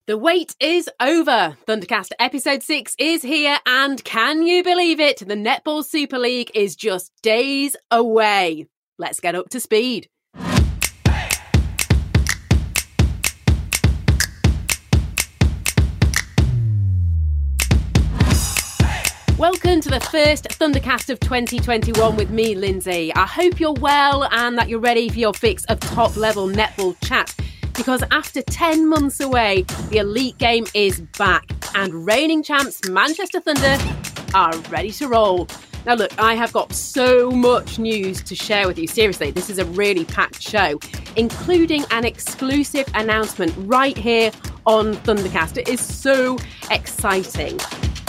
The wait is over. Thundercast episode 6 is here, and can you believe it? The Netball Super League is just days away. Let's get up to speed. Welcome to the first Thundercast of 2021 with me, Lindsay. I hope you're well and that you're ready for your fix of top-level netball chat. Because after 10 months away, the Elite Game is back and reigning champs Manchester Thunder are ready to roll. Now look, I have got so much news to share with you. Seriously, this is a really packed show, including an exclusive announcement right here on Thundercast. It is so exciting.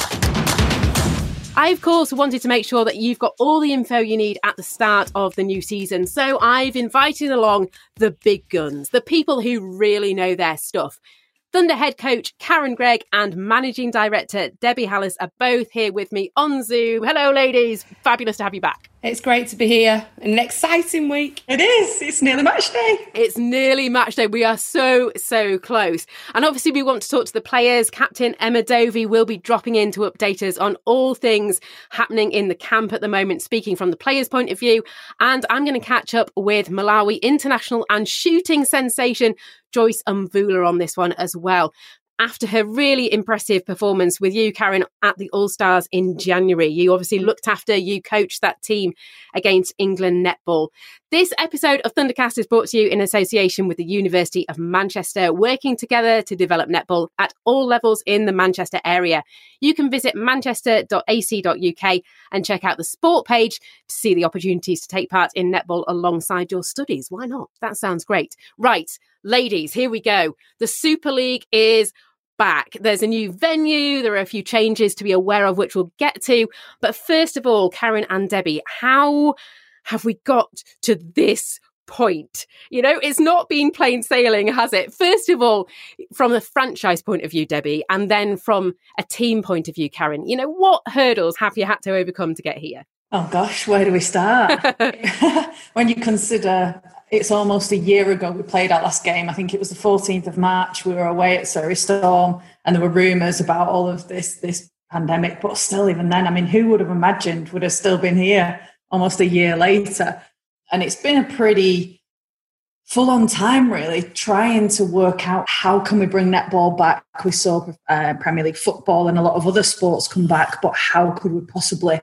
I, of course, wanted to make sure that you've got all the info you need at the start of the new season. So I've invited along the big guns, the people who really know their stuff. Thunder head coach Karen Gregg and managing director Debbie Hallis are both here with me on Zoom. Hello, ladies. Fabulous to have you back. It's great to be here. An exciting week. It is. It's nearly match day. It's nearly match day. We are so close. And obviously we want to talk to the players. Captain Emma Dovey will be dropping in to update us on all things happening in the camp at the moment, speaking from the players' point of view. And I'm going to catch up with Malawi international and shooting sensation Joyce Mvula on this one as well. After her really impressive performance with you, Karen, at the All-Stars in January. You obviously you coached that team against England netball. This episode of Thundercast is brought to you in association with the University of Manchester, working together to develop netball at all levels in the Manchester area. You can visit manchester.ac.uk and check out the sport page to see the opportunities to take part in netball alongside your studies. Why not? That sounds great. Right, ladies, here we go. The Super League is back. There's a new venue. There are a few changes to be aware of, which we'll get to. But first of all, Karen and Debbie, how have we got to this point? You know, it's not been plain sailing, has it? First of all, from the franchise point of view, Debbie, and then from a team point of view, Karen, you know, what hurdles have you had to overcome to get here? Oh gosh, where do we start? When you consider it's almost a year ago we played our last game. I think it was the 14th of March. We were away at Surrey Storm and there were rumours about all of this pandemic. But still, even then, I mean, who would have imagined would have still been here almost a year later? And it's been a pretty full-on time, really, trying to work out how can we bring netball back. We saw Premier League football and a lot of other sports come back, but how could we possibly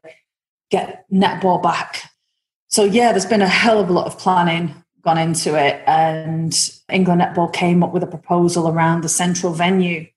get netball back? So, yeah, there's been a hell of a lot of planning gone into it, and England Netball came up with a proposal around the central venue.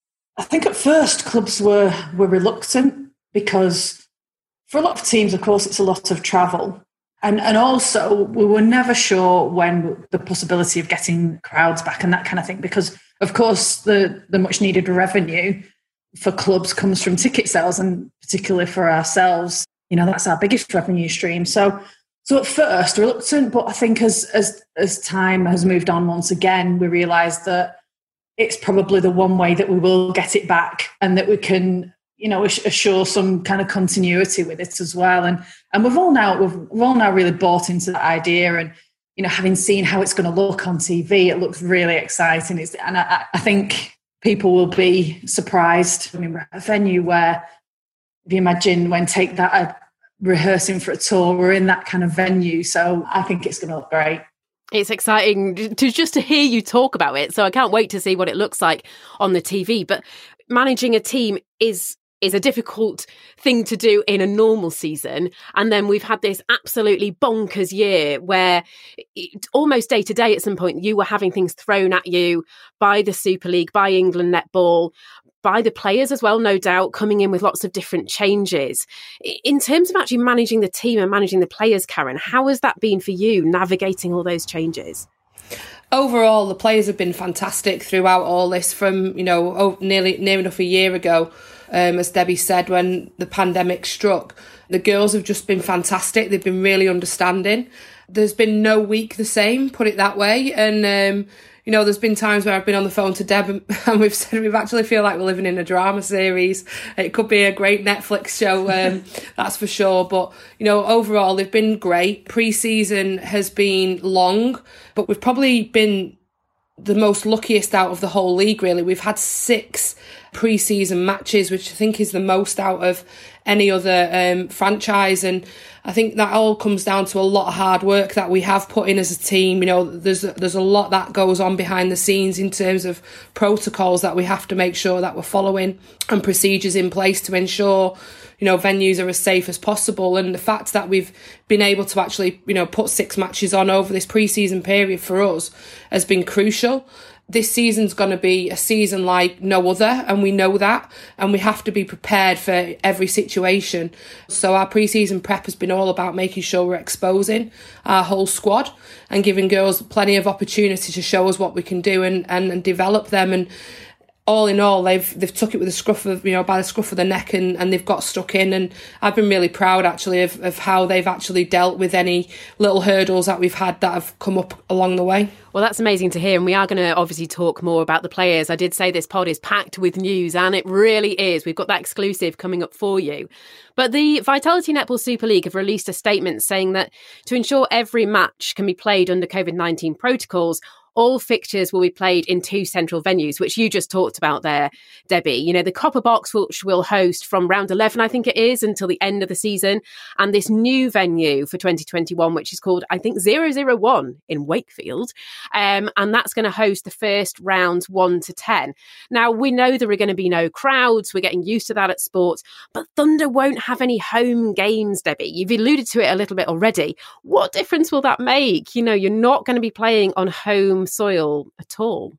I think at first clubs were reluctant because for a lot of teams, of course, it's a lot of travel. And also we were never sure when the possibility of getting crowds back and that kind of thing, because, of course, the much needed revenue for clubs comes from ticket sales, and particularly for ourselves, you know, that's our biggest revenue stream. So at first, reluctant, but I think as time has moved on, once again, we realised that it's probably the one way that we will get it back, and that we can, you know, assure some kind of continuity with it as well. And we've all now really bought into that idea, and, you know, having seen how it's going to look on TV, it looks really exciting. And I think people will be surprised. I mean, we're at a venue where, if you imagine when Take That are rehearsing for a tour, we're in that kind of venue. So I think it's going to look great. It's exciting to hear you talk about it. So I can't wait to see what it looks like on the TV. But managing a team is a difficult thing to do in a normal season. And then we've had this absolutely bonkers year where almost day to day at some point you were having things thrown at you by the Super League, by England Netball, by the players as well, no doubt, coming in with lots of different changes. In terms of actually managing the team and managing the players, Karen, how has that been for you, navigating all those changes? Overall, the players have been fantastic throughout all this from, you know, near enough a year ago. As Debbie said, when the pandemic struck, the girls have just been fantastic. They've been really understanding. There's been no week the same, put it that way. And, you know, there's been times where I've been on the phone to Deb and we've said we actually feel like we're living in a drama series. It could be a great Netflix show, that's for sure. But, you know, overall, they've been great. Pre-season has been long, but we've probably been the most luckiest out of the whole league, really. We've had 6 pre-season matches, which I think is the most out of any other franchise. And I think that all comes down to a lot of hard work that we have put in as a team. You know, there's a lot that goes on behind the scenes in terms of protocols that we have to make sure that we're following and procedures in place to ensure, you know, venues are as safe as possible. And the fact that we've been able to actually, you know, put 6 matches on over this pre-season period for us has been crucial. This season's going to be a season like no other, and we know that, and we have to be prepared for every situation. So our pre-season prep has been all about making sure we're exposing our whole squad and giving girls plenty of opportunity to show us what we can do and develop them. And all in all, they've took it with a scruff of, you know, by the scruff of the neck, and they've got stuck in. And I've been really proud actually of how they've actually dealt with any little hurdles that we've had that have come up along the way. Well, that's amazing to hear. And we are going to obviously talk more about the players. I did say this pod is packed with news, and it really is. We've got that exclusive coming up for you. But the Vitality Netball Super League have released a statement saying that to ensure every match can be played under COVID-19 protocols, all fixtures will be played in 2 central venues, which you just talked about there, Debbie. You know, the Copper Box, which will host from round 11, I think it is, until the end of the season. And this new venue for 2021, which is called, I think, 001 in Wakefield. And that's going to host the first rounds 1 to 10. Now, we know there are going to be no crowds. We're getting used to that at sports. But Thunder won't have any home games, Debbie. You've alluded to it a little bit already. What difference will that make? You know, you're not going to be playing on home soil at all.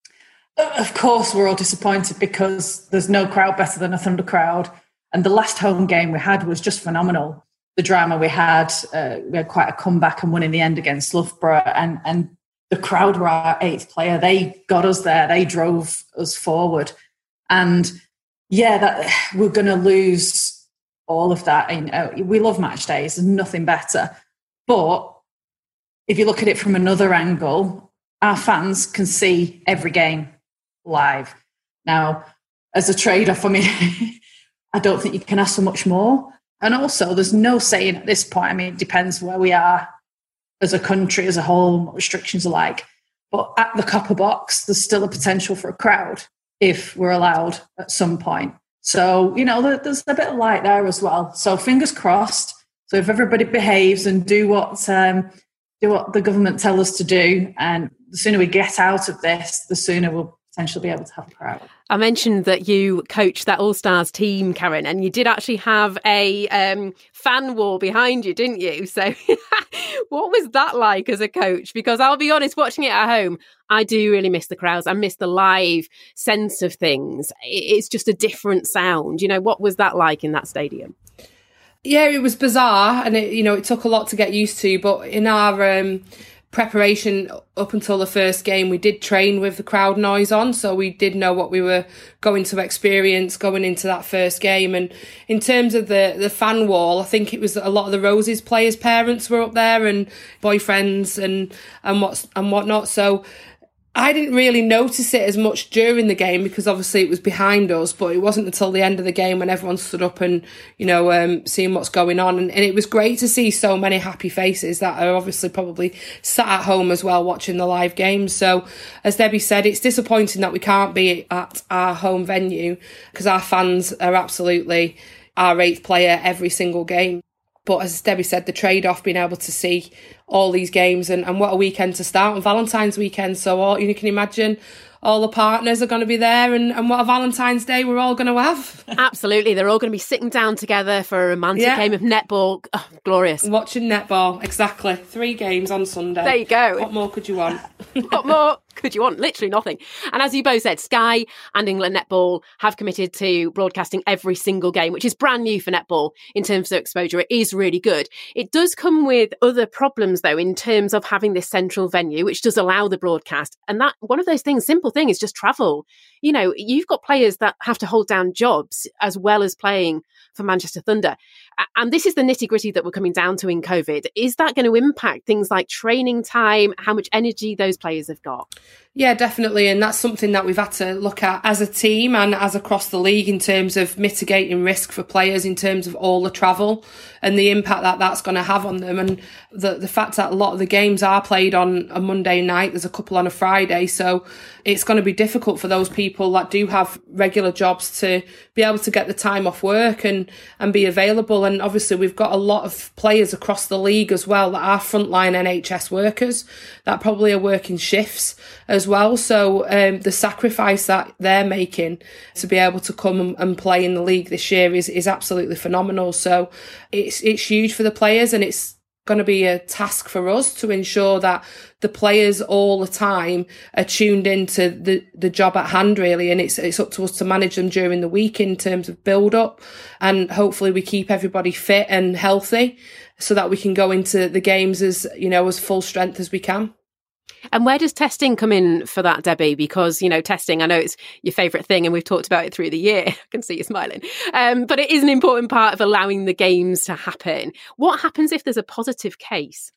Of course, we're all disappointed because there's no crowd better than a Thunder crowd. And the last home game we had was just phenomenal. The drama we had quite a comeback and won in the end against Loughborough. And the crowd were our 8th player. They got us there. They drove us forward. And yeah, we're going to lose all of that. We love match days. There's nothing better. But if you look at it from another angle, our fans can see every game live. Now, as a trade-off, I mean, I don't think you can ask for much more. And also, there's no saying at this point. I mean, it depends where we are as a country, as a whole, what restrictions are like. But at the Copper Box, there's still a potential for a crowd if we're allowed at some point. So, you know, there's a bit of light there as well. So fingers crossed. So if everybody behaves and do what the government tell us to do, and the sooner we get out of this, the sooner we'll potentially be able to have a crowd. I mentioned that you coached that All-Stars team, Karen, and you did actually have a fan wall behind you, didn't you? So what was that like as a coach? Because I'll be honest, watching it at home, I do really miss the crowds. I miss the live sense of things. It's just a different sound. You know, what was that like in that stadium? Yeah, it was bizarre, and it took a lot to get used to. But in our preparation up until the first game, we did train with the crowd noise on, so we did know what we were going to experience going into that first game. And in terms of the fan wall, I think it was a lot of the Roses players' parents were up there, and boyfriends and whatnot. So I didn't really notice it as much during the game because obviously it was behind us, but it wasn't until the end of the game when everyone stood up and, seeing what's going on. And it was great to see so many happy faces that are obviously probably sat at home as well watching the live games. So as Debbie said, it's disappointing that we can't be at our home venue because our fans are absolutely our 8th player every single game. But as Debbie said, the trade-off, being able to see all these games and what a weekend to start on Valentine's weekend. So you can imagine all the partners are going to be there and what a Valentine's Day we're all going to have. Absolutely. They're all going to be sitting down together for a romantic game of netball. Oh, glorious. Watching netball, exactly. 3 games on Sunday. There you go. What more could you want? What more could you want? Literally nothing. And as you both said, Sky and England Netball have committed to broadcasting every single game, which is brand new for netball in terms of exposure. It is really good. It does come with other problems, though, in terms of having this central venue, which does allow the broadcast. And that one of those things, simple thing, is just travel. you've got players that have to hold down jobs as well as playing for Manchester Thunder. And this is the nitty-gritty that we're coming down to in COVID. Is that going to impact things like training time, how much energy those players have got? Yeah, definitely. And that's something that we've had to look at as a team and as across the league in terms of mitigating risk for players in terms of all the travel and the impact that that's going to have on them. And the fact that a lot of the games are played on a Monday night, there's a couple on a Friday. So it's going to be difficult for those people that do have regular jobs to be able to get the time off work and be available. And obviously we've got a lot of players across the league as well that are frontline NHS workers that probably are working shifts as well. So the sacrifice that they're making to be able to come and play in the league this year is absolutely phenomenal. So it's huge for the players, and it's going to be a task for us to ensure that the players all the time are tuned into the job at hand, really. And it's up to us to manage them during the week in terms of build up, and hopefully we keep everybody fit and healthy so that we can go into the games as full strength as we can. And where does testing come in for that, Debbie? Because, testing, I know it's your favourite thing and we've talked about it through the year. I can see you smiling. But it is an important part of allowing the games to happen. What happens if there's a positive case?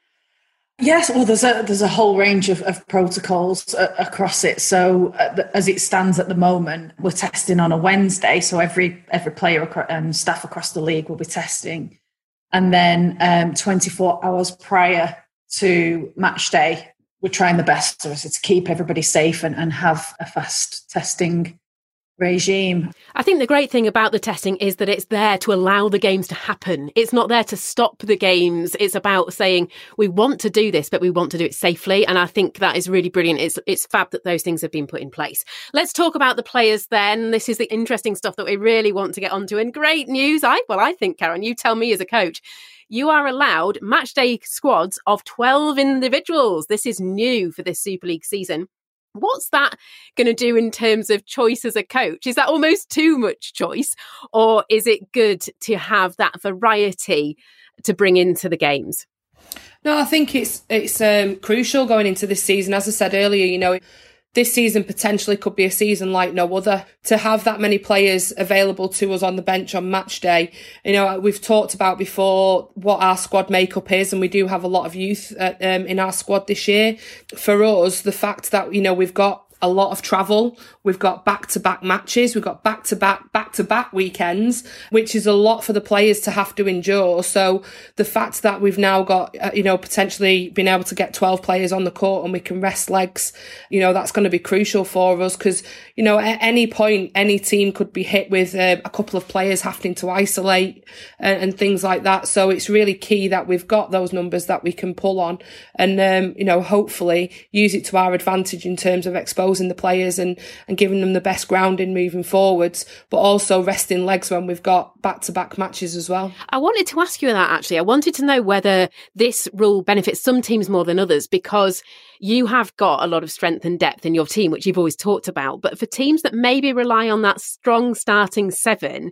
Yes, well, there's a whole range of protocols across it. So as it stands at the moment, we're testing on a Wednesday. So every player and staff across the league will be testing. And then 24 hours prior to match day, we're trying the best to keep everybody safe and have a fast testing regime. I think the great thing about the testing is that it's there to allow the games to happen. It's not there to stop the games. It's about saying we want to do this, but we want to do it safely. And I think that is really brilliant. It's fab that those things have been put in place. Let's talk about the players then. This is the interesting stuff that we really want to get onto. And great news. I think, Karen, you tell me as a coach, you are allowed match day squads of 12 individuals. This is new for this Super League season. What's that going to do in terms of choice as a coach? Is that almost too much choice, or is it good to have that variety to bring into the games? No, I think it's crucial going into this season. As I said earlier, this season potentially could be a season like no other. To have that many players available to us on the bench on match day, we've talked about before what our squad makeup is, and we do have a lot of youth in our squad this year. For us, the fact that we've got a lot of travel, we've got back-to-back matches, we've got back-to-back weekends, which is a lot for the players to have to endure. So the fact that we've now got, potentially been able to get 12 players on the court and we can rest legs, that's going to be crucial for us because, at any point, any team could be hit with a couple of players having to isolate and things like that. So it's really key that we've got those numbers that we can pull on and, hopefully use it to our advantage in terms of exposing the players and giving them the best grounding moving forwards, but also resting legs when we've got back-to-back matches as well. I wanted to ask you that, actually. I wanted to know whether this rule benefits some teams more than others, because you have got a lot of strength and depth in your team, which you've always talked about. But for teams that maybe rely on that strong starting seven,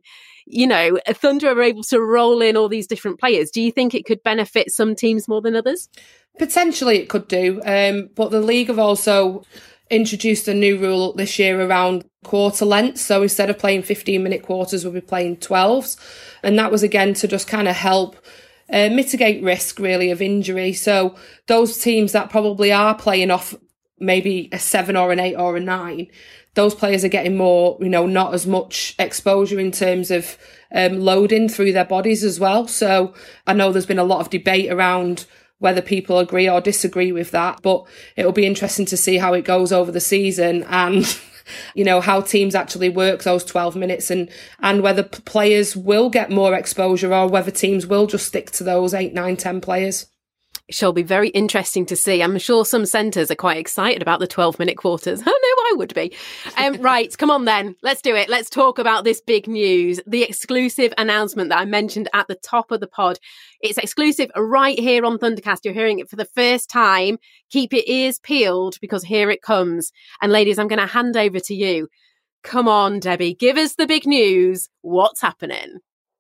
Thunder are able to roll in all these different players. Do you think it could benefit some teams more than others? Potentially it could do. But the league have also introduced a new rule this year around quarter length. So instead of playing 15-minute quarters, we'll be playing 12s. And that was again to just kind of help mitigate risk really of injury. So those teams that probably are playing off maybe a 7 or an 8 or a 9, those players are getting more, not as much exposure in terms of loading through their bodies as well. So I know there's been a lot of debate around whether people agree or disagree with that, but it'll be interesting to see how it goes over the season and, how teams actually work those 12 minutes and whether players will get more exposure or whether teams will just stick to those 8, 9, 10 players. It shall be very interesting to see. I'm sure some centres are quite excited about the 12-minute quarters. I know I would be. Right, come on then. Let's do it. Let's talk about this big news, the exclusive announcement that I mentioned at the top of the pod. It's exclusive right here on Thundercast. You're hearing it for the first time. Keep your ears peeled because here it comes. And ladies, I'm going to hand over to you. Come on, Debbie, give us the big news. What's happening?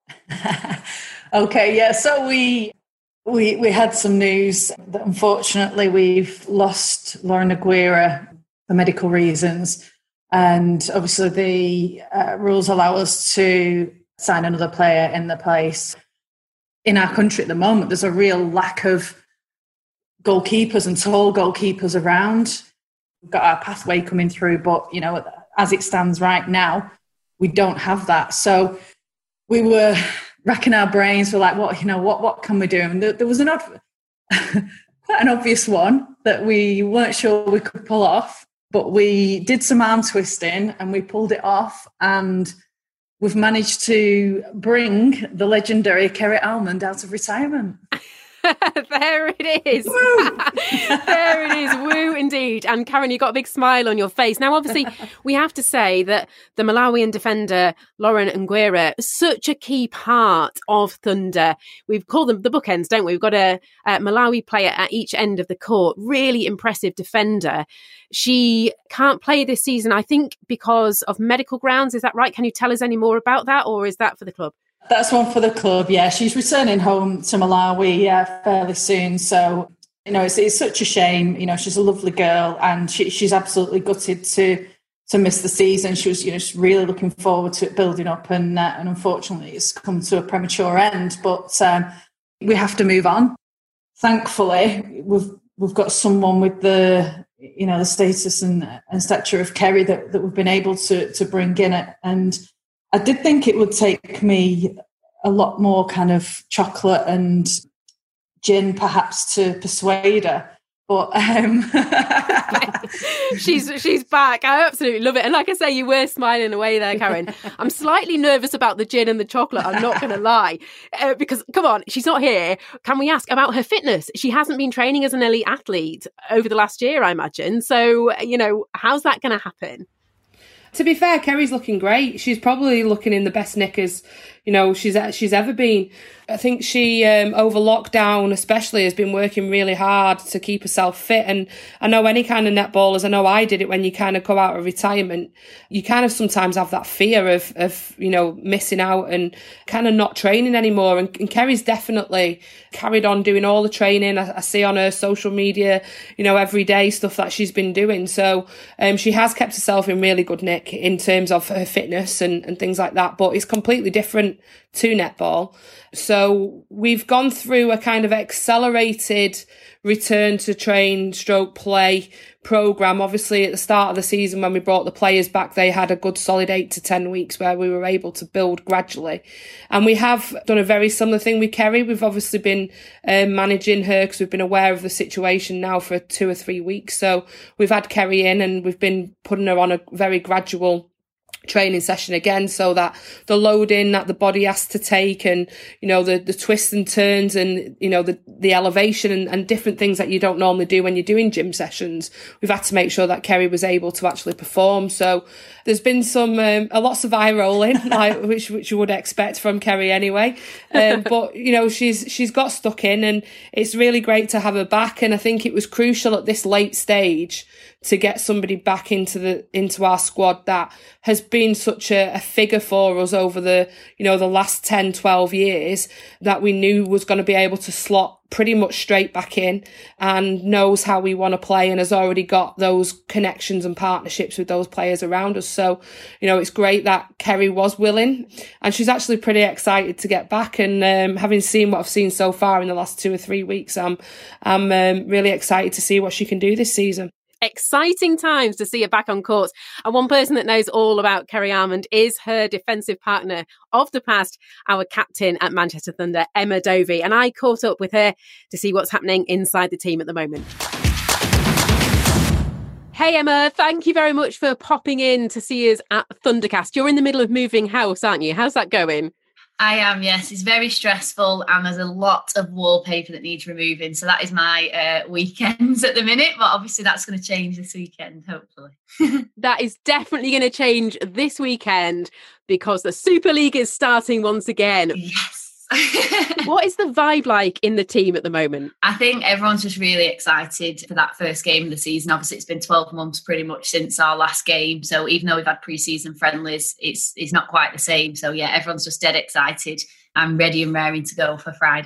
Okay, yeah. So we had some news that unfortunately we've lost Lauren Aguirre for medical reasons. And obviously the rules allow us to sign another player in the place. In our country at the moment, there's a real lack of goalkeepers and tall goalkeepers around. We've got our pathway coming through, but, as it stands right now, we don't have that. So we were racking our brains. We're like, what can we do? And there was quite an obvious one that we weren't sure we could pull off, but we did some arm twisting and we pulled it off, and we've managed to bring the legendary Kerry Almond out of retirement. There it is. Woo! There it is. Woo, indeed. And Karen, you've got a big smile on your face. Now, obviously, we have to say that the Malawian defender, Lauren Nguera, is such a key part of Thunder. We've called them the bookends, don't we? We've got a Malawi player at each end of the court. Really impressive defender. She can't play this season, I think, because of medical grounds. Is that right? Can you tell us any more about that, or is that for the club? That's one for the club, yeah. She's returning home to Malawi fairly soon. So, it's such a shame. She's a lovely girl, and she's absolutely gutted to miss the season. She was, she's really looking forward to it building up, and unfortunately it's come to a premature end. But we have to move on. Thankfully, we've got someone with the the status and stature of Kerry that we've been able to bring in it. And I did think it would take me a lot more kind of chocolate and gin perhaps to persuade her. But she's back. I absolutely love it. And like I say, you were smiling away there, Karen. I'm slightly nervous about the gin and the chocolate, I'm not going to lie. Because, come on, she's not here. Can we ask about her fitness? She hasn't been training as an elite athlete over the last year, I imagine. So, how's that going to happen? To be fair, Kerry's looking great. She's probably looking in the best knickers, she's ever been. I think she, over lockdown especially, has been working really hard to keep herself fit. And I know any kind of netballers, I know I did it when you kind of come out of retirement, you kind of sometimes have that fear of missing out and kind of not training anymore. And Kerry's definitely carried on doing all the training. I see on her social media, every day stuff that she's been doing. So she has kept herself in really good nick in terms of her fitness and things like that. But it's completely different to netball. So we've gone through a kind of accelerated return to train stroke play program. Obviously at the start of the season when we brought the players back, they had a good solid 8 to 10 weeks where we were able to build gradually. And we have done a very similar thing with Kerry. We've obviously been managing her because we've been aware of the situation now for 2 or 3 weeks. So we've had Kerry in and we've been putting her on a very gradual training session again, so that the loading that the body has to take and the twists and turns and the elevation and different things that you don't normally do when you're doing gym sessions, we've had to make sure that Kerry was able to actually perform. So there's been some lots of eye rolling, like which you would expect from Kerry anyway. But she's got stuck in, and it's really great to have her back. And I think it was crucial at this late stage to get somebody back into our squad that has been such a figure for us over the last 10, 12 years, that we knew was going to be able to slot pretty much straight back in and knows how we want to play and has already got those connections and partnerships with those players around us. So, it's great that Kerry was willing, and she's actually pretty excited to get back. And having seen what I've seen so far in the last 2 or 3 weeks, I'm really excited to see what she can do this season. Exciting times to see her back on court. And one person that knows all about Kerry Almond is her defensive partner of the past, our captain at Manchester Thunder, Emma Dovey. And I caught up with her to see what's happening inside the team at the moment. Hey Emma, thank you very much for popping in to see us at Thundercast. You're in the middle of moving house, aren't you? How's that going? I am, yes. It's very stressful and there's a lot of wallpaper that needs removing. So that is my weekends at the minute. But obviously that's going to change this weekend, hopefully. That is definitely going to change this weekend because the Super League is starting once again. Yes. What is the vibe like in the team at the moment? I think everyone's just really excited for that first game of the season. Obviously, it's been 12 months pretty much since our last game. So even though we've had pre-season friendlies, it's not quite the same. So yeah, everyone's just dead excited and ready and raring to go for Friday.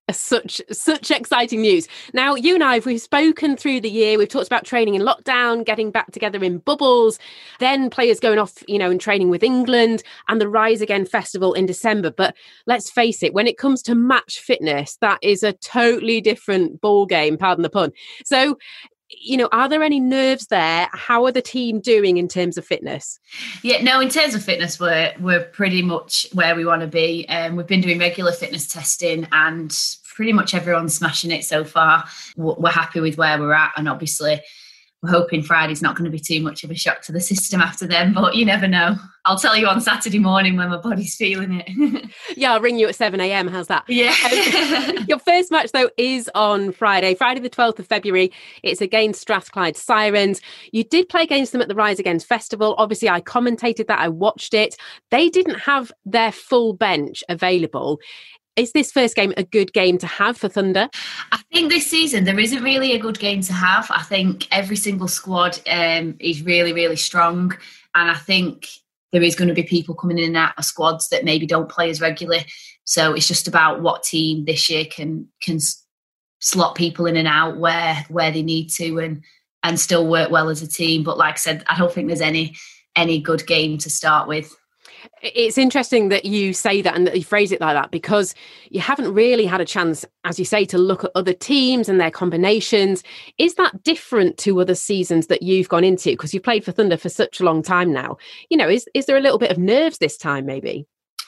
Such exciting news. Now, you and I, we've spoken through the year. We've talked about training in lockdown, getting back together in bubbles, then players going off, and training with England, and the Rise Again Festival in December. But let's face it, when it comes to match fitness, that is a totally different ball game, pardon the pun. So, are there any nerves there? How are the team doing in terms of fitness? Yeah, no, in terms of fitness, we're pretty much where we want to be. We've been doing regular fitness testing and pretty much everyone's smashing it so far. We're happy with where we're at. And obviously, we're hoping Friday's not going to be too much of a shock to the system after then, but you never know. I'll tell you on Saturday morning when my body's feeling it. Yeah, I'll ring you at 7 a.m. How's that? Yeah. Your first match, though, is on Friday the 12th of February. It's against Strathclyde Sirens. You did play against them at the Rise Again Festival. Obviously, I commentated that. I watched it. They didn't have their full bench available. Is this first game a good game to have for Thunder? I think this season there isn't really a good game to have. I think every single squad is really, really strong. And I think there is going to be people coming in and out of squads that maybe don't play as regularly. So it's just about what team this year can slot people in and out where they need to and still work well as a team. But like I said, I don't think there's any good game to start with. It's interesting that you say that and that you phrase it like that, because you haven't really had a chance, as you say, to look at other teams and their combinations. Is that different to other seasons that you've gone into? Because you've played for Thunder for such a long time now. Is there a little bit of nerves this time, maybe?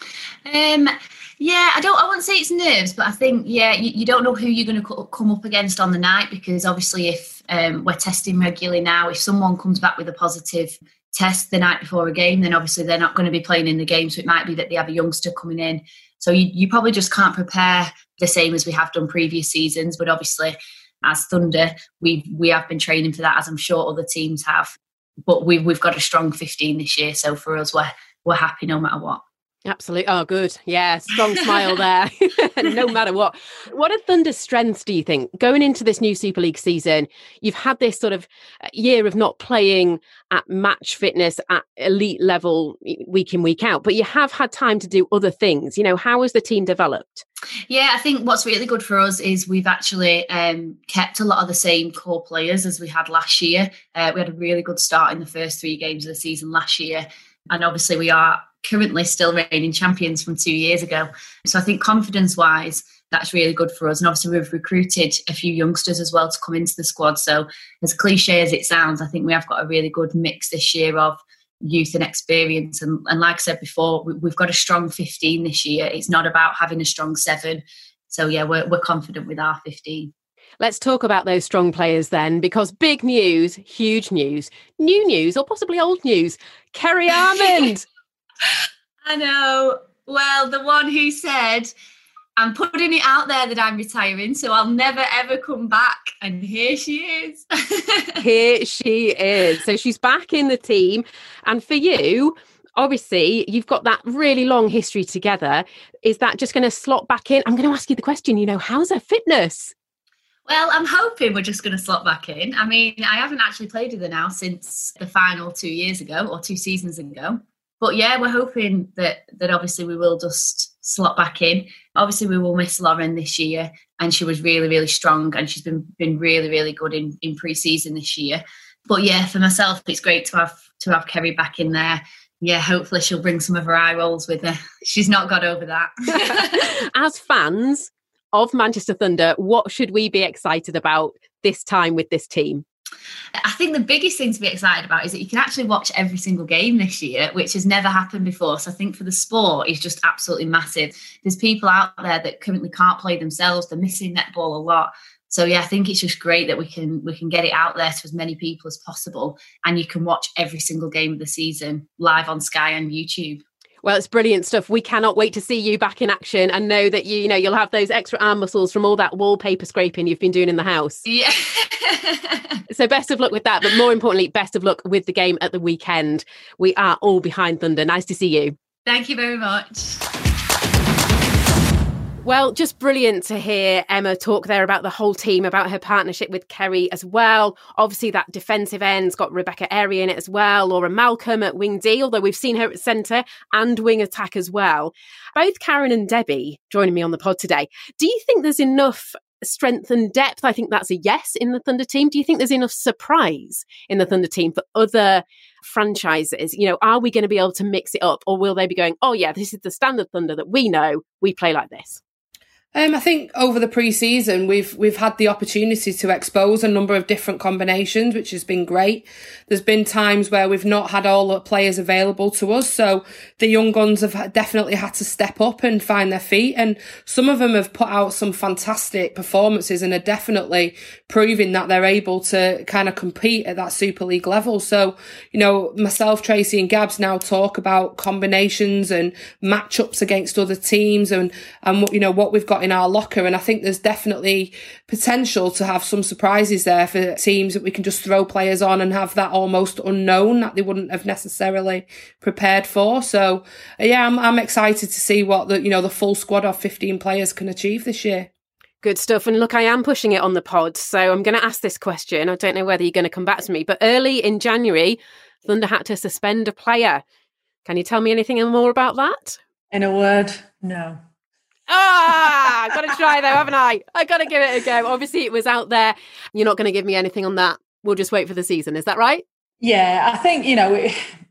Yeah, I wouldn't say it's nerves, but I think, you don't know who you're going to come up against on the night, because obviously if we're testing regularly now, if someone comes back with a positive test the night before a game, then obviously they're not going to be playing in the game. So it might be that they have a youngster coming in. So you probably just can't prepare the same as we have done previous seasons. But obviously, as Thunder, we have been training for that, as I'm sure other teams have. But we've got a strong 15 this year. So for us, we're happy no matter what. Absolutely. Oh, good. Yeah, strong smile there. No matter what. What are Thunder's strengths, do you think? Going into this new Super League season, you've had this sort of year of not playing at match fitness at elite level week in, week out, but you have had time to do other things. How has the team developed? Yeah, I think what's really good for us is we've actually kept a lot of the same core players as we had last year. We had a really good start in the first 3 games of the season last year. And obviously we are currently still reigning champions from 2 years ago. So I think confidence-wise, that's really good for us. And obviously we've recruited a few youngsters as well to come into the squad. So as cliche as it sounds, I think we have got a really good mix this year of youth and experience. And like I said before, we've got a strong 15 this year. It's not about having a strong 7. So yeah, we're confident with our 15. Let's talk about those strong players then, because big news, huge news, new news, or possibly old news. Kerry Armand. I know. Well, the one who said, I'm putting it out there that I'm retiring, so I'll never, ever come back. And here she is. Here she is. So she's back in the team. And for you, obviously, you've got that really long history together. Is that just going to slot back in? I'm going to ask you the question, how's her fitness? Well, I'm hoping we're just going to slot back in. I mean, I haven't actually played with her now since the final 2 years ago or 2 seasons ago. But yeah, we're hoping that obviously we will just slot back in. Obviously, we will miss Lauren this year, and she was really, really strong, and she's been really, really good in pre-season this year. But yeah, for myself, it's great to have Kerry back in there. Yeah, hopefully she'll bring some of her eye rolls with her. She's not got over that. As fans of Manchester Thunder, what should we be excited about this time with this team? I think the biggest thing to be excited about is that you can actually watch every single game this year, which has never happened before. So I think for the sport, it's just absolutely massive. There's people out there that currently can't play themselves. They're missing netball a lot. So yeah, I think it's just great that we can get it out there to as many people as possible, and you can watch every single game of the season live on Sky and YouTube. Well, it's brilliant stuff. We cannot wait to see you back in action and know that you'll have those extra arm muscles from all that wallpaper scraping you've been doing in the house. Yeah. So best of luck with that, but more importantly, best of luck with the game at the weekend. We are all behind Thunder. Nice to see you. Thank you very much. Well, just brilliant to hear Emma talk there about the whole team, about her partnership with Kerry as well. Obviously, that defensive end's got Rebecca Airy in it as well, Laura Malcolm at wing D, although we've seen her at centre and wing attack as well. Both Karen and Debbie joining me on the pod today. Do you think there's enough strength and depth? I think that's a yes in the Thunder team. Do you think there's enough surprise in the Thunder team for other franchises? You know, are we going to be able to mix it up, or will they be going, oh yeah, this is the standard Thunder that we know, we play like this? I think over the pre-season, we've had the opportunity to expose a number of different combinations, which has been great. There's been times where we've not had all the players available to us, so the young guns have definitely had to step up and find their feet, and some of them have put out some fantastic performances and are definitely proving that they're able to kind of compete at that Super League level. So, you know, myself, Tracy and Gabs now talk about combinations and matchups against other teams and you know, what we've got in our locker, and I think there's definitely potential to have some surprises there for teams that we can just throw players on and have that almost unknown that they wouldn't have necessarily prepared for. So yeah, I'm excited to see what the full squad of 15 players can achieve this year. Good stuff. And look, I am pushing it on the pod, so I'm going to ask this question. I don't know whether you're going to come back to me, but early in January, Thunder had to suspend a player. Can you tell me anything more about that? In a word, no. I've got to try though, haven't I? I've got to give it a go. Obviously, it was out there. You're not going to give me anything on that. We'll just wait for the season. Is that right? Yeah, I think, you know,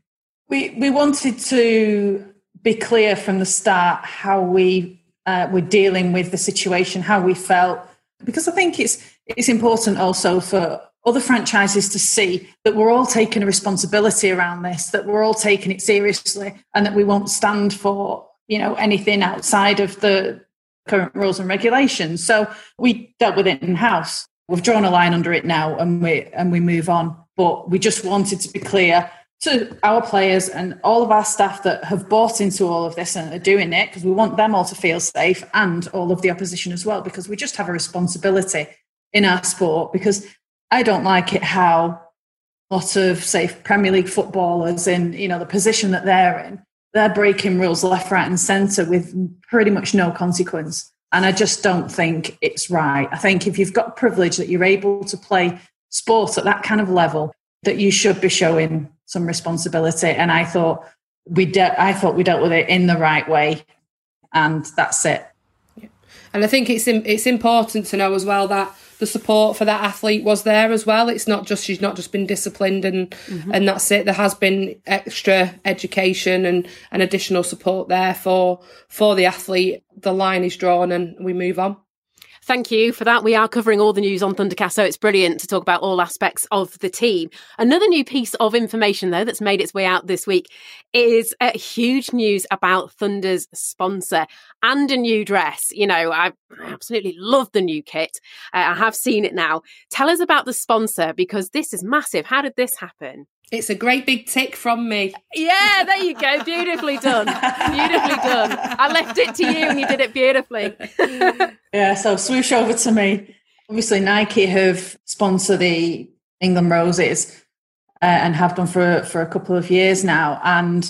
we wanted to be clear from the start how we were dealing with the situation, how we felt, because I think it's important also for other franchises to see that we're all taking a responsibility around this, that we're all taking it seriously, and that we won't stand for, you know, anything outside of the current rules and regulations. So we dealt with it in-house. We've drawn a line under it now, and we move on. But we just wanted to be clear to our players and all of our staff that have bought into all of this and are doing it, because we want them all to feel safe, and all of the opposition as well, because we just have a responsibility in our sport. Because I don't like it how a lot of, say, Premier League footballers in, you know, the position that they're in, they're breaking rules left, right and centre with pretty much no consequence. And I just don't think it's right. I think if you've got privilege that you're able to play sport at that kind of level, that you should be showing some responsibility. And I thought we dealt with it in the right way. And that's it. And I think it's important to know as well that the support for that athlete was there as well. It's not just, she's not just been disciplined and that's it. There has been extra education and additional support there for the athlete. The line is drawn and we move on. Thank you for that. We are covering all the news on Thundercast, so it's brilliant to talk about all aspects of the team. Another new piece of information, though, that's made its way out this week is huge news about Thunder's sponsor and a new dress. You know, I absolutely love the new kit. I have seen it now. Tell us about the sponsor, because this is massive. How did this happen? It's a great big tick from me. Yeah, there you go. Beautifully done. Beautifully done. I left it to you and you did it beautifully. Yeah, so swoosh over to me. Obviously, Nike have sponsored the England Roses and have done for a couple of years now. And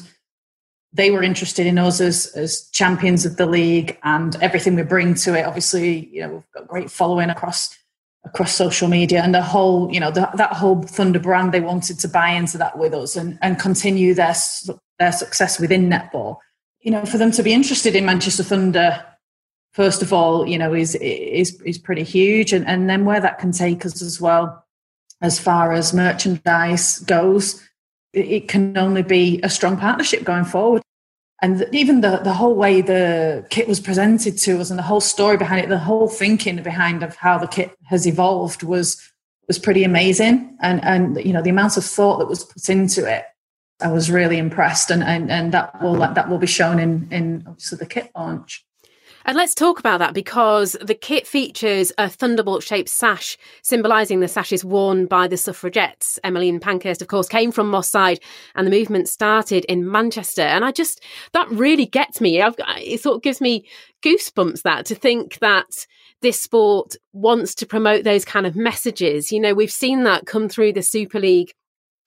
they were interested in us as champions of the league and everything we bring to it. Obviously, you know, we've got great following across social media, and the whole, you know, that whole Thunder brand, they wanted to buy into that with us and continue their success within netball. You know, for them to be interested in Manchester Thunder, first of all, you know, is pretty huge, and then where that can take us as well, as far as merchandise goes, it can only be a strong partnership going forward. And even the whole way the kit was presented to us and the whole story behind it, the whole thinking behind of how the kit has evolved was pretty amazing. And you know, the amount of thought that was put into it, I was really impressed. And that will be shown in obviously the kit launch. And let's talk about that, because the kit features a thunderbolt-shaped sash, symbolising the sashes worn by the suffragettes. Emmeline Pankhurst, of course, came from Moss Side, and the movement started in Manchester. And that really gets me. It sort of gives me goosebumps, that to think that this sport wants to promote those kind of messages. You know, we've seen that come through the Super League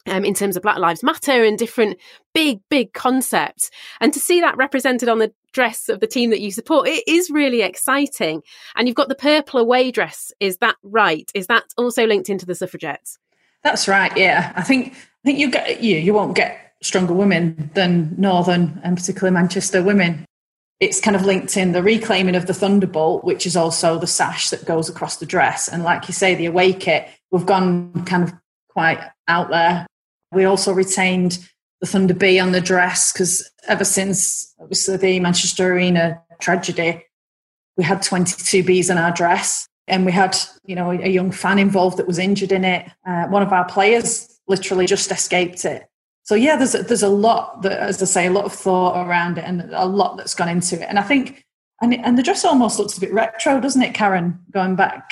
in terms of Black Lives Matter and different big concepts. And to see that represented on the dress of the team that you support, it is really exciting. And you've got the purple away dress. Is that right? Is that also linked into the suffragettes? That's right, yeah. I think you won't get stronger women than Northern and particularly Manchester women. It's kind of linked in the reclaiming of the Thunderbolt, which is also the sash that goes across the dress. And like you say, the away kit, we've gone kind of quite out there. We also retained the Thunder Bee on the dress because ever since, obviously, the Manchester Arena tragedy, we had 22 bees on our dress. And we had, a young fan involved that was injured in it. One of our players literally just escaped it. So, yeah, there's a lot that, as I say, a lot of thought around it and a lot that's gone into it. And I think, and the dress almost looks a bit retro, doesn't it, Karen? Going back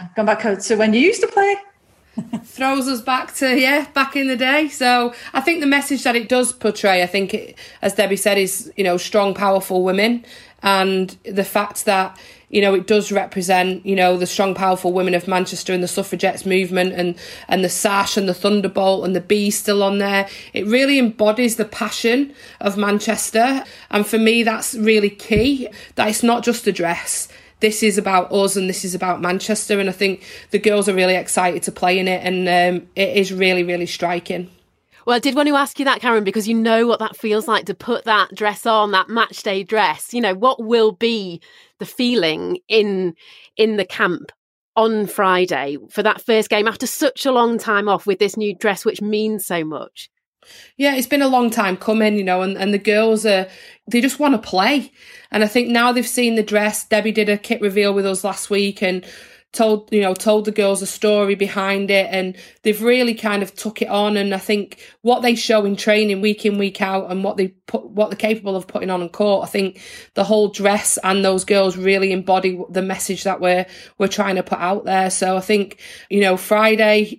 to when you used to play. Throws us back in the day. So I think the message that it does portray, I think, as Debbie said, is, strong, powerful women. And the fact that, it does represent, the strong, powerful women of Manchester and the suffragettes movement and the sash and the Thunderbolt and the bee still on there. It really embodies the passion of Manchester. And for me, that's really key, that it's not just a dress. This is about us and this is about Manchester. And I think the girls are really excited to play in it. And it is really, really striking. Well, I did want to ask you that, Karen, because you know what that feels like to put that dress on, that match day dress. What will be the feeling in the camp on Friday for that first game after such a long time off with this new dress, which means so much? Yeah, it's been a long time coming, and the girls they just want to play. And I think now they've seen the dress. Debbie did a kit reveal with us last week and told the girls a story behind it, and they've really kind of took it on. And I think what they show in training week in, week out, and what they're capable of putting on court, I think the whole dress and those girls really embody the message that we're trying to put out there. So I think, Friday,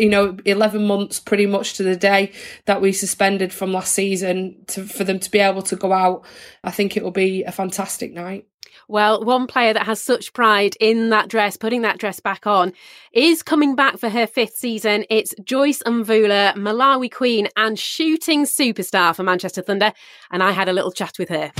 11 months pretty much to the day that we suspended from last season for them to be able to go out, I think it will be a fantastic night. Well, one player that has such pride in that dress, putting that dress back on, is coming back for her 5th season. It's Joyce Mvula, Malawi Queen and shooting superstar for Manchester Thunder. And I had a little chat with her.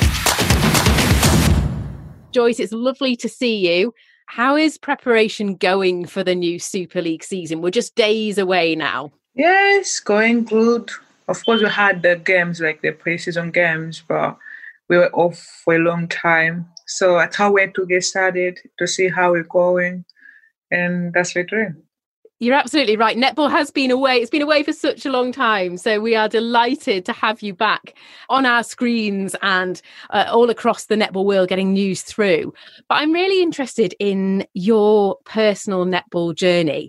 Joyce, it's lovely to see you. How is preparation going for the new Super League season? We're just days away now. Yes, going good. Of course, we had the games, like the pre-season games, but we were off for a long time. So I can't wait to get started to see how we're going. And that's the dream. You're absolutely right. Netball has been away. It's been away for such a long time. So we are delighted to have you back on our screens and all across the netball world getting news through. But I'm really interested in your personal netball journey.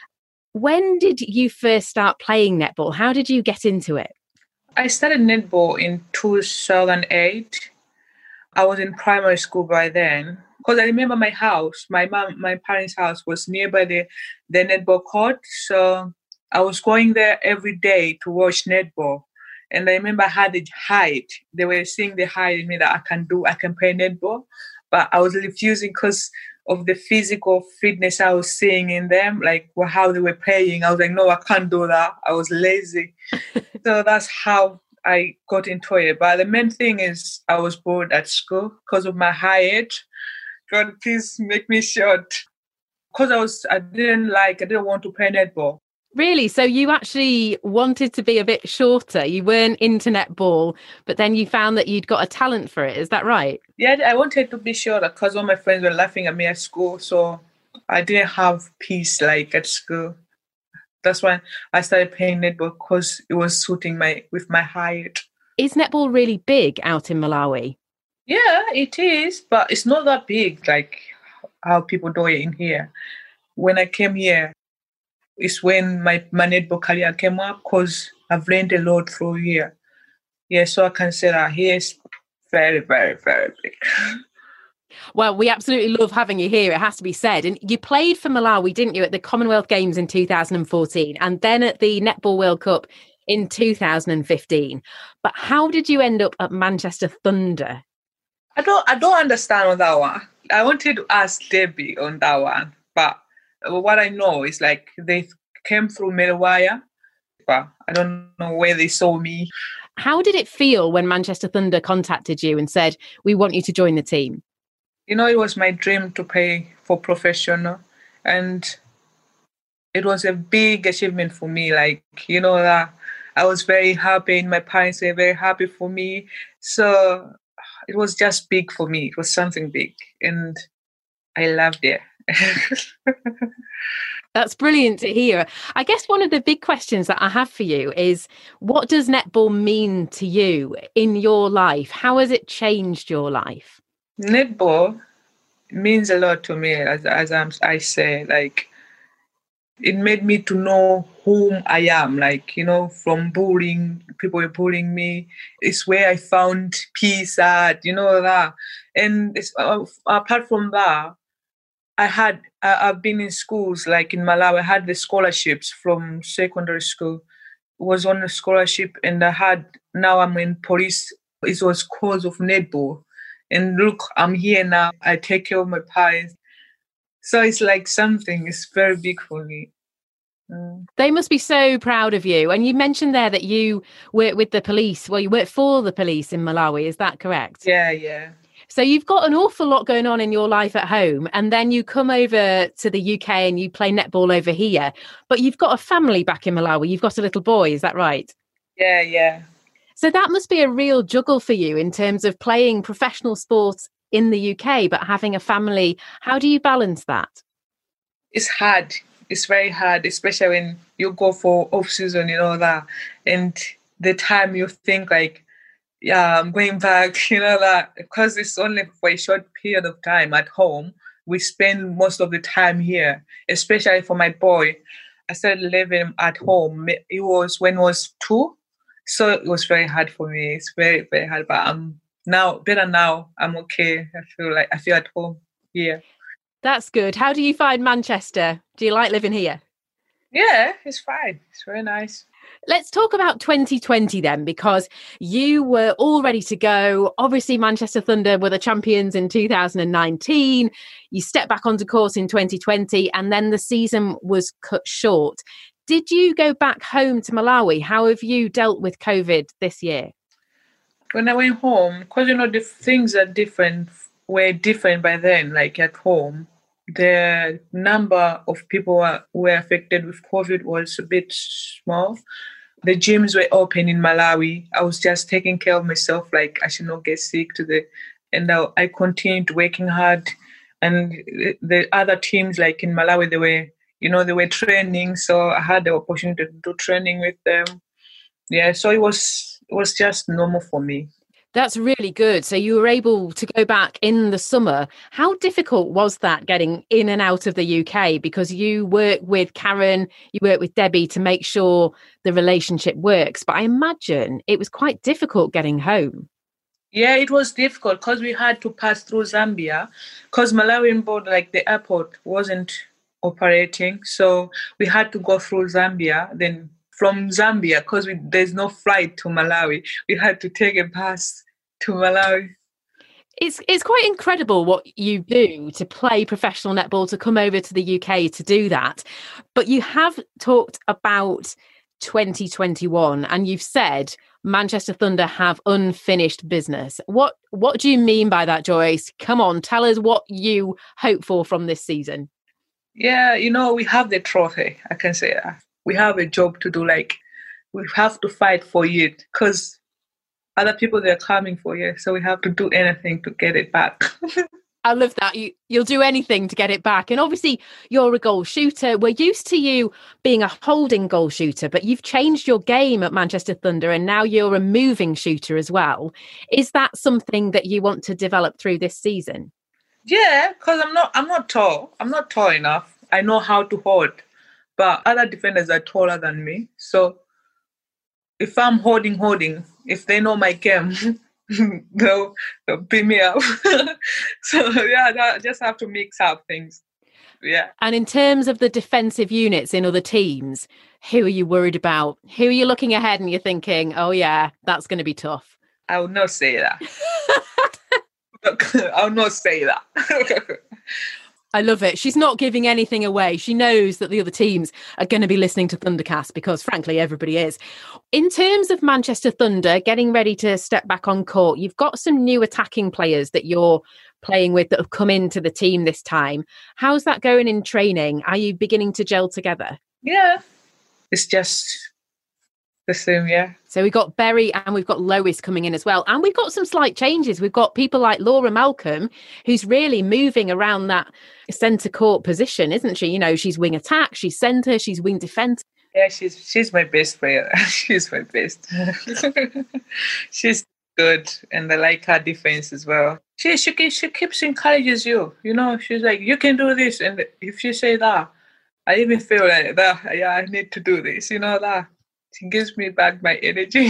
When did you first start playing netball? How did you get into it? I started netball in 2008. I was in primary school by then. Because I remember my house, my parents' house was nearby the netball court. So I was going there every day to watch netball. And I remember I had the height. They were seeing the height in me that I can play netball. But I was refusing because of the physical fitness I was seeing in them, like how they were playing. I was like, no, I can't do that. I was lazy. So that's how I got into it. But the main thing is I was bored at school because of my height. God, please make me short. Because I didn't want to play netball. Really? So you actually wanted to be a bit shorter. You weren't into netball, but then you found that you'd got a talent for it. Is that right? Yeah, I wanted to be shorter because all my friends were laughing at me at school. So I didn't have peace like at school. That's why I started playing netball, because it was suiting with my height. Is netball really big out in Malawi? Yeah, it is, but it's not that big like how people do it in here. When I came here, it's when my netball career came up, because I've learned a lot through here. Yeah, so I can say that here is very, very, very big. Well, we absolutely love having you here, it has to be said. And you played for Malawi, didn't you, at the Commonwealth Games in 2014 and then at the Netball World Cup in 2015. But how did you end up at Manchester Thunder? I don't understand on that one. I wanted to ask Debbie on that one, but what I know is like they came through Melwaya. I don't know where they saw me. How did it feel when Manchester Thunder contacted you and said, we want you to join the team? You know, it was my dream to play for professional, and it was a big achievement for me. Like, you know, that I was very happy and my parents were very happy for me. So it was just big for me. It was something big and I loved it. That's brilliant to hear. I guess one of the big questions that I have for you is, what does netball mean to you in your life? How has it changed your life? Netball means a lot to me, I say, like, it made me to know whom I am, like, you know, from bullying, people were bullying me. It's where I found peace at, you know, that. And it's, apart from that, I've been in schools, like in Malawi, I had the scholarships from secondary school, was on a scholarship, and now I'm in police. It was cause of netball. And look, I'm here now. I take care of my parents. So it's like something is very big for me. They must be so proud of you. And you mentioned there that you work with the police. Well, you work for the police in Malawi. Is that correct? Yeah. So you've got an awful lot going on in your life at home, and then you come over to the UK and you play netball over here. But you've got a family back in Malawi. You've got a little boy. Is that right? Yeah. So that must be a real juggle for you in terms of playing professional sports in the UK, but having a family. How do you balance that? It's hard. It's very hard, especially when you go for off-season, you know, that. And the time you think like, yeah, I'm going back, you know, that, because it's only for a short period of time at home. We spend most of the time here, especially for my boy. I started living at home. It was when he was 2. So it was very hard for me. It's very, very hard. But I'm now better now. I'm okay. I feel at home here. That's good. How do you find Manchester? Do you like living here? Yeah, it's fine. It's very nice. Let's talk about 2020 then, because you were all ready to go. Obviously, Manchester Thunder were the champions in 2019. You stepped back onto court in 2020, and then the season was cut short. Did you go back home to Malawi? How have you dealt with COVID this year? When I went home, because, you know, the things were different by then, like at home. The number of people who were affected with COVID was a bit small. The gyms were open in Malawi. I was just taking care of myself, like I should not get sick and I continued working hard. And the other teams, like in Malawi, they were training. So I had the opportunity to do training with them. Yeah, so it was just normal for me. That's really good. So you were able to go back in the summer. How difficult was that getting in and out of the UK? Because you work with Karen, you work with Debbie to make sure the relationship works. But I imagine it was quite difficult getting home. Yeah, it was difficult because we had to pass through Zambia because Malawian border, like the airport, wasn't operating. So we had to go through Zambia. Then from Zambia, because there's no flight to Malawi, we had to take a bus to Malawi. It's quite incredible what you do to play professional netball, to come over to the UK to do that. But you have talked about 2021 and you've said Manchester Thunder have unfinished business. What do you mean by that, Joyce? Come on, tell us what you hope for from this season. Yeah, you know, we have the trophy. I can say that. We have a job to do. Like, we have to fight for it because other people, they're coming for it. So we have to do anything to get it back. I love that. You'll do anything to get it back. And obviously, you're a goal shooter. We're used to you being a holding goal shooter, but you've changed your game at Manchester Thunder and now you're a moving shooter as well. Is that something that you want to develop through this season? Yeah, because I'm not tall. I'm not tall enough. I know how to hold. But other defenders are taller than me. So if I'm holding, if they know my game, they'll beat me up. So yeah, I just have to mix up things. Yeah. And in terms of the defensive units in other teams, who are you worried about? Who are you looking ahead and you're thinking, oh yeah, that's going to be tough? I would not say that. I would not say that. I love it. She's not giving anything away. She knows that the other teams are going to be listening to Thundercast because, frankly, everybody is. In terms of Manchester Thunder getting ready to step back on court, you've got some new attacking players that you're playing with that have come into the team this time. How's that going in training? Are you beginning to gel together? Yeah, it's just the same, yeah. So we've got Berry and we've got Lois coming in as well. And we've got some slight changes. We've got people like Laura Malcolm, who's really moving around that centre court position, isn't she? You know, she's wing attack, she's centre, she's wing defence. Yeah, she's my best player. She's my best. She's good, and I like her defense as well. She keeps encourages you. You know, she's like, you can do this, and if you say that, I even feel like that. Yeah, I need to do this. You know that. She gives me back my energy.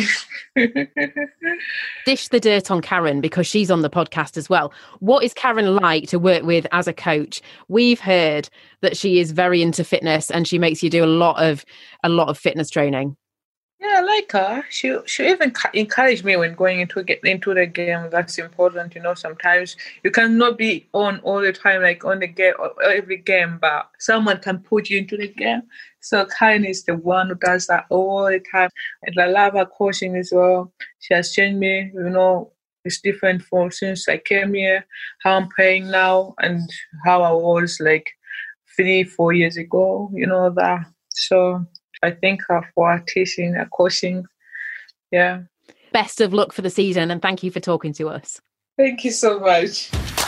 Dish the dirt on Karen because she's on the podcast as well. What is Karen like to work with as a coach? We've heard that she is very into fitness and she makes you do a lot of fitness training. Yeah, I like her. She even encouraged me when going into the game. That's important, you know. Sometimes you cannot be on all the time, like on the game or every game, but someone can put you into the game. So Karen is the one who does that all the time. And I love her coaching as well. She has changed me, you know. It's different from since I came here, how I'm playing now and how I was like 3-4 years ago, you know that. So I thank her for her teaching, her coaching. Yeah. Best of luck for the season and thank you for talking to us. Thank you so much.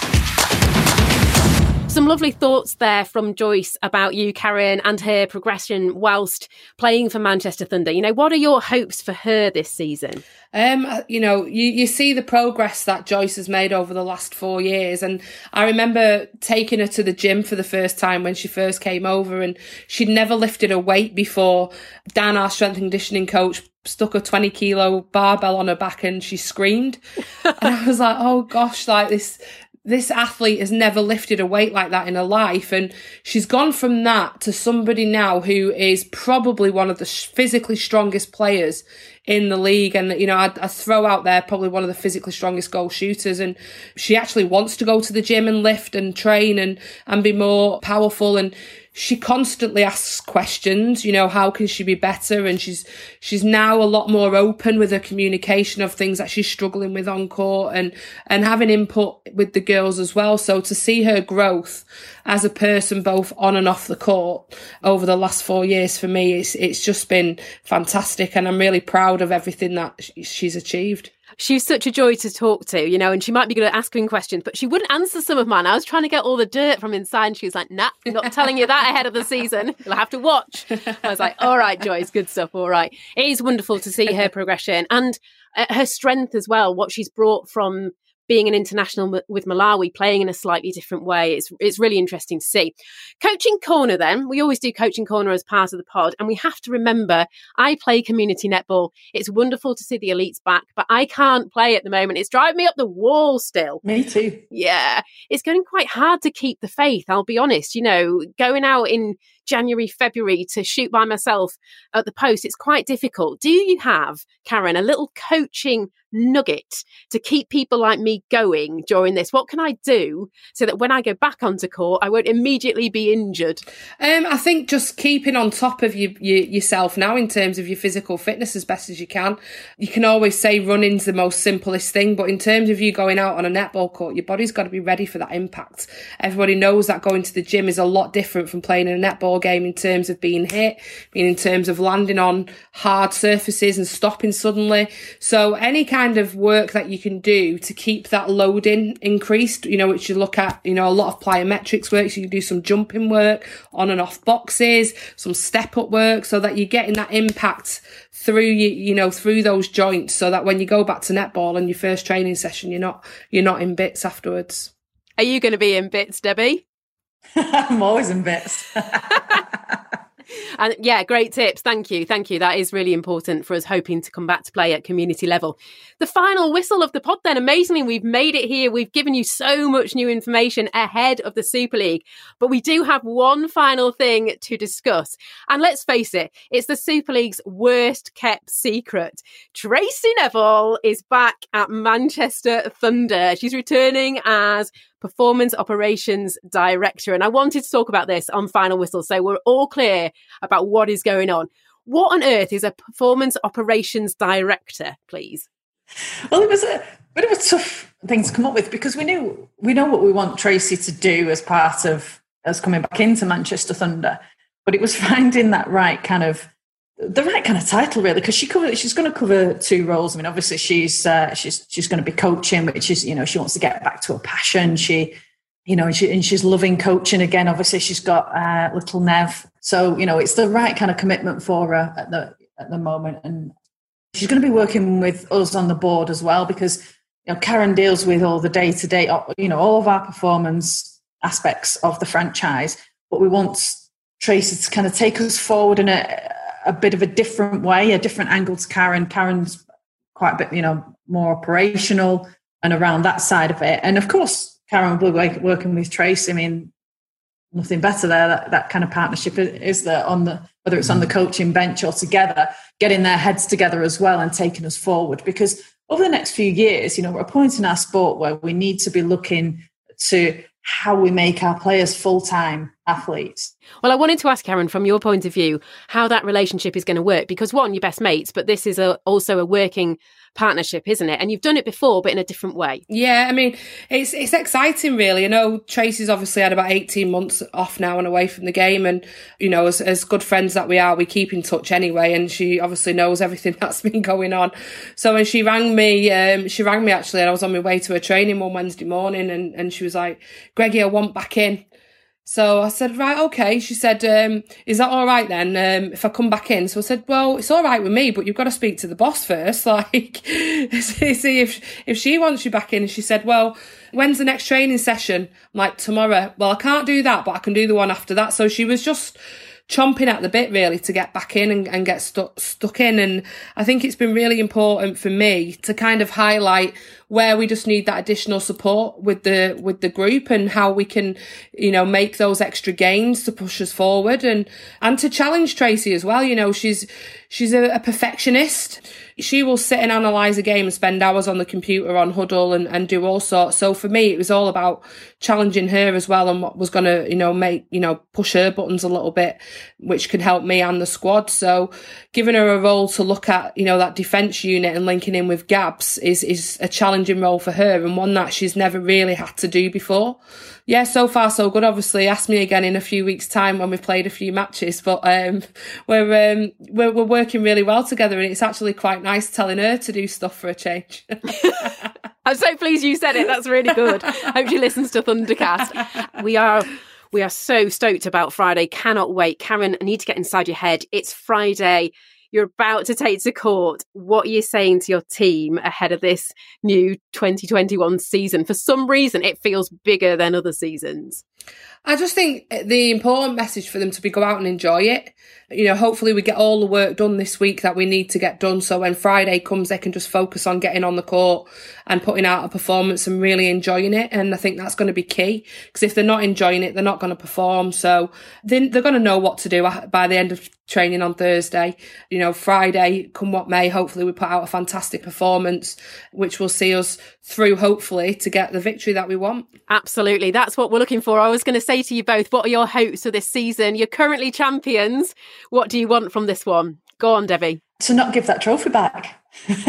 Some lovely thoughts there from Joyce about you, Karen, and her progression whilst playing for Manchester Thunder. You know, what are your hopes for her this season? You know, you see the progress that Joyce has made over the last 4 years. And I remember taking her to the gym for the first time when she first came over, and she'd never lifted a weight before. Dan, our strength and conditioning coach, stuck a 20-kilo barbell on her back and she screamed. And I was like, oh gosh, like this athlete has never lifted a weight like that in her life. And she's gone from that to somebody now who is probably one of the physically strongest players in the league. And, you know, I throw out there probably one of the physically strongest goal shooters. And she actually wants to go to the gym and lift and train and be more powerful. And she constantly asks questions, you know, how can she be better? And she's now a lot more open with her communication of things that she's struggling with on court and having input with the girls as well. So to see her growth as a person, both on and off the court over the last 4 years, for me, it's just been fantastic. And I'm really proud of everything that she's achieved. She's such a joy to talk to, you know, and she might be good at asking questions, but she wouldn't answer some of mine. I was trying to get all the dirt from inside and she was like, nah, I'm not telling you that ahead of the season. You'll have to watch. I was like, all right, Joyce, good stuff. All right. It is wonderful to see her progression and her strength as well, what she's brought from being an international with Malawi, playing in a slightly different way. It's really interesting to see. Coaching Corner then. We always do Coaching Corner as part of the pod. And we have to remember, I play community netball. It's wonderful to see the elites back, but I can't play at the moment. It's driving me up the wall still. Me too. Yeah. It's getting quite hard to keep the faith, I'll be honest. You know, going out in January, February to shoot by myself at the post, it's quite difficult. Do you have, Karen, a little coaching nugget to keep people like me going during this? What can I do so that when I go back onto court, I won't immediately be injured? I think just keeping on top of yourself now in terms of your physical fitness as best as you can. You can always say running's the most simplest thing, but in terms of you going out on a netball court, your body's got to be ready for that impact. Everybody knows that going to the gym is a lot different from playing in a netball game in terms of being hit, in terms of landing on hard surfaces and stopping suddenly. So any kind of work that you can do to keep that loading increased, you know, which you look at, you know, a lot of plyometrics work. So you can do some jumping work on and off boxes, some step up work so that you're getting that impact through you know, through those joints so that when you go back to netball and your first training session, you're not in bits afterwards. Are you going to be in bits, Debbie? I'm always in bits. And yeah, great tips. Thank you. That is really important for us hoping to come back to play at community level. The final whistle of the pod then. Amazingly, we've made it here. We've given you so much new information ahead of the Super League, but we do have one final thing to discuss. And let's face it, it's the Super League's worst kept secret. Tracy Neville is back at Manchester Thunder. She's returning as Performance Operations Director. And I wanted to talk about this on Final Whistle, so we're all clear about what is going on. What on earth is a Performance Operations Director, please? Well, it was a bit of a tough thing to come up with, because we know what we want Tracy to do as part of us coming back into Manchester Thunder, but it was finding the right kind of title, really, because she's going to cover two roles. I mean, obviously she's going to be coaching, which is, she wants to get back to her passion. She's loving coaching again. Obviously she's got little Nev, so it's the right kind of commitment for her at the moment. And she's going to be working with us on the board as well, because Karen deals with all the day-to-day, all of our performance aspects of the franchise, but we want Tracy to kind of take us forward in a bit of a different way, a different angle to Karen. Karen's quite a bit, more operational and around that side of it. And of course, Karen will be working with Tracy. I mean, nothing better there. That kind of partnership is there whether it's on the coaching bench or together, getting their heads together as well and taking us forward. Because over the next few years, we're at a point in our sport where we need to be looking to how we make our players full-time athletes. Well, I wanted to ask Karen, from your point of view, how that relationship is going to work, because one, you're best mates, but this is also a working partnership, isn't it? And you've done it before, but in a different way. Yeah, I mean, it's exciting, really. I know Tracy's obviously had about 18 months off now and away from the game, and as good friends that we are, we keep in touch anyway, and she obviously knows everything that's been going on. So when she rang me actually, and I was on my way to her training one Wednesday morning, and she was like, "Greggy, I want back in." So I said, right, okay. She said, is that all right then, if I come back in? So I said, well, it's all right with me, but you've got to speak to the boss first, like, see if she wants you back in. And she said, well, when's the next training session? I'm like, tomorrow. Well, I can't do that, but I can do the one after that. So she was just chomping at the bit, really, to get back in and get stuck in. And I think it's been really important for me to kind of highlight where we just need that additional support with the group, and how we can, make those extra gains to push us forward, and to challenge Tracy as well. She's a perfectionist. She will sit and analyse a game and spend hours on the computer on Huddle and do all sorts. So for me, it was all about challenging her as well, and what was going to, push her buttons a little bit, which could help me and the squad. So giving her a role to look at, that defence unit and linking in with Gabs is a challenging role for her, and one that she's never really had to do before. Yeah, so far so good. Obviously, ask me again in a few weeks' time when we've played a few matches. But we're working really well together, and it's actually quite nice telling her to do stuff for a change. I'm so pleased you said it. That's really good. Hope she listens to Thundercast. We are so stoked about Friday. Cannot wait. Karen, I need to get inside your head. It's Friday. You're about to take to court. What are you saying to your team ahead of this new 2021 season? For some reason, it feels bigger than other seasons. I just think the important message for them to be go out and enjoy it. Hopefully we get all the work done this week that we need to get done, so when Friday comes, they can just focus on getting on the court and putting out a performance and really enjoying it. And I think that's going to be key, because if they're not enjoying it, they're not going to perform. So they're going to know what to do by the end of training on Thursday. Friday, come what may, hopefully we put out a fantastic performance, which will see us through, hopefully, to get the victory that we want. Absolutely. That's what we're looking for. I was going to say to you both, what are your hopes for this season? You're currently champions. What do you want from this one? Go on, Debbie. To not give that trophy back.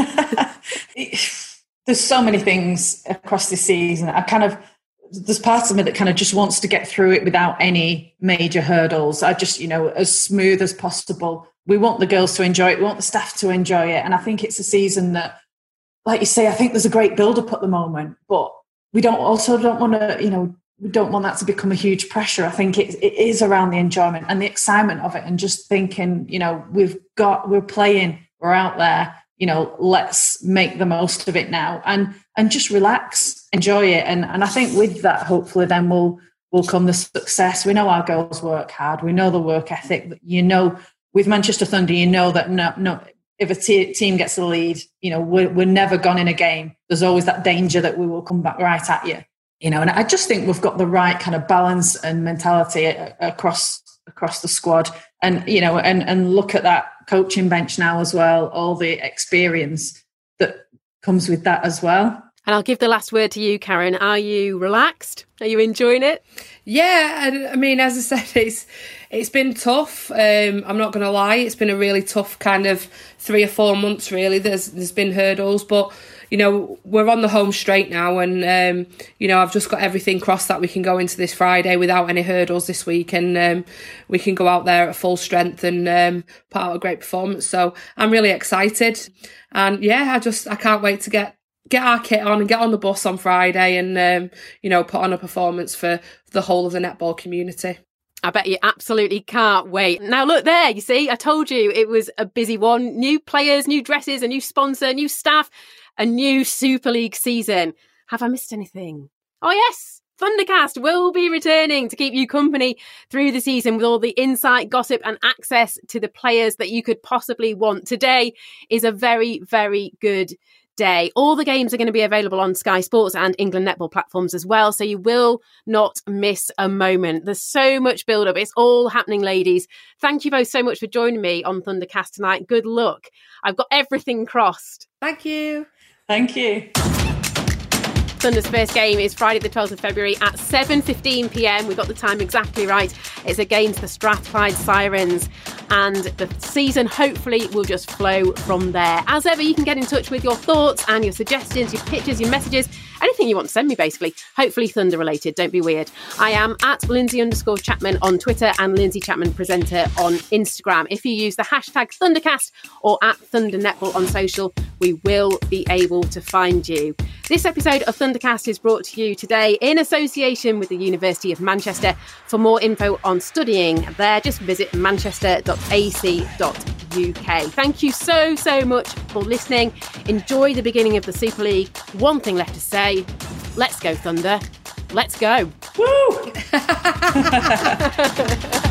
There's so many things across this season. There's parts of me that kind of just wants to get through it without any major hurdles. I just, as smooth as possible. We want the girls to enjoy it. We want the staff to enjoy it. And I think it's a season that, like you say, I think there's a great build-up at the moment, but we don't want to, we don't want that to become a huge pressure. I think it is around the enjoyment and the excitement of it, and just thinking, we're playing, we're out there, let's make the most of it now and just relax, enjoy it. And I think with that, hopefully then we'll will come the success. We know our girls work hard. We know the work ethic. You know, with Manchester Thunder, you know that no, if a team gets the lead, you know, we're never gone in a game. There's always that danger that we will come back right at you. You know, and I just think we've got the right kind of balance and mentality across the squad. And, you know, and look at that coaching bench now as well, all the experience that comes with that as well. And I'll give the last word to you, Karen. Are you relaxed? Are you enjoying it? Yeah, I mean, as I said, it's been tough. I'm not going to lie. It's been a really tough kind of 3 or 4 months, really. There's been hurdles, but, you know, we're on the home straight now. And, you know, I've just got everything crossed that we can go into this Friday without any hurdles this week. And we can go out there at full strength and put out a great performance. So I'm really excited. And, yeah, I can't wait to get our kit on and get on the bus on Friday and, you know, put on a performance for the whole of the netball community. I bet you absolutely can't wait. Now, look there, you see, I told you it was a busy one. New players, new dresses, a new sponsor, new staff, a new Super League season. Have I missed anything? Oh, yes. Thundercast will be returning to keep you company through the season with all the insight, gossip and access to the players that you could possibly want. Today is a very, very good day. All the games are going to be available on Sky Sports and England Netball platforms as well, so you will not miss a moment. There's so much build-up. It's all happening, ladies. Thank you both so much for joining me on Thundercast tonight. Good luck. I've got everything crossed. Thank you. Thank you. Thunder's first game is Friday the 12th of February at 7:15pm. We got the time exactly right. It's against the Strathclyde Sirens, and the season hopefully will just flow from there. As ever, you can get in touch with your thoughts and your suggestions, your pictures, your messages, anything you want to send me, basically. Hopefully Thunder related, don't be weird. I am at Lindsay_Chapman on Twitter and Lindsay Chapman Presenter on Instagram. If you use the hashtag Thundercast or at Thunder Netball on social, we will be able to find you. This episode of Thundercast is brought to you today in association with the University of Manchester. For more info on studying there, just visit manchester.ac.uk. Thank you so much for listening. Enjoy the beginning of the Super League. One thing left to say, let's go Thunder. Let's go. Woo!